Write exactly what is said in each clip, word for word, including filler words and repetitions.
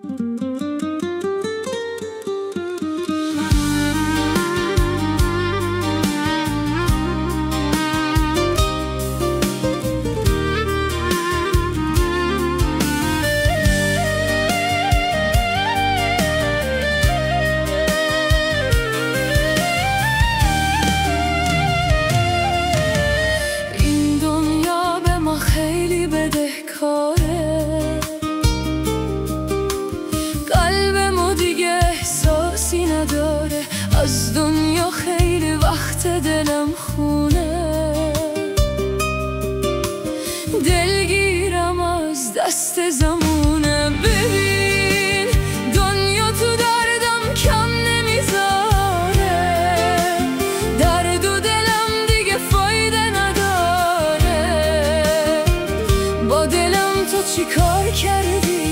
از دنیا خیلی وقت دلم خونه، دلگیرم از دست زمونه. ببین دنیا تو دردم کم نمیذاره، درد و دلم دیگه فایده نداره. با دلم تو چی کار کردی؟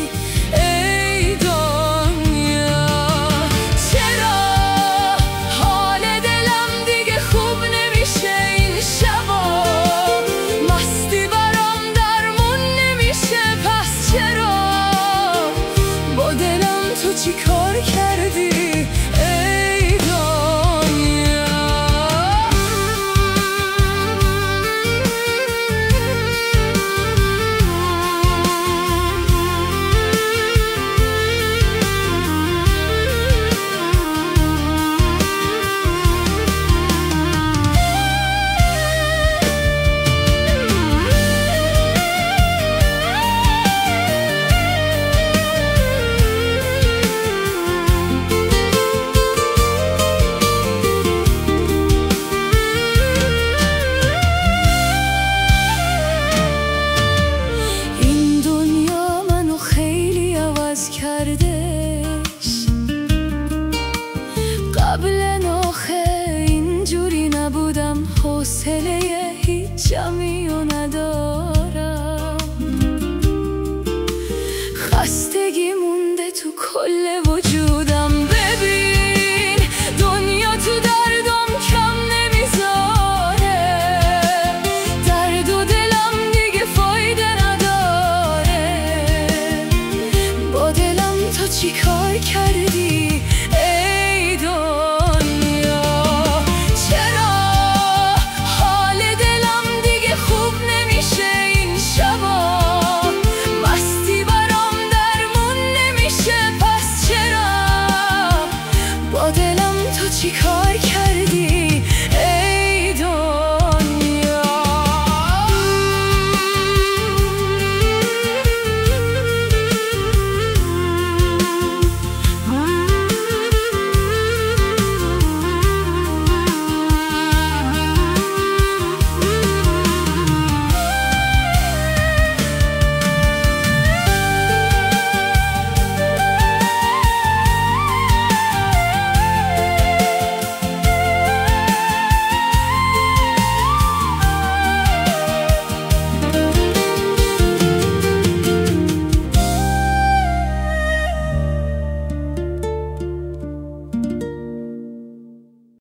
چی کار کردی ای دنیا؟ قبل آخه اینجوری نبودم، حوصله هیچ جمعی و ندارم. خستگی مونده تو کل وجودم. ببین دنیا تو دردم کم نمیذاره، درد و دلم دیگه فایده نداره. با دلم تو چی کار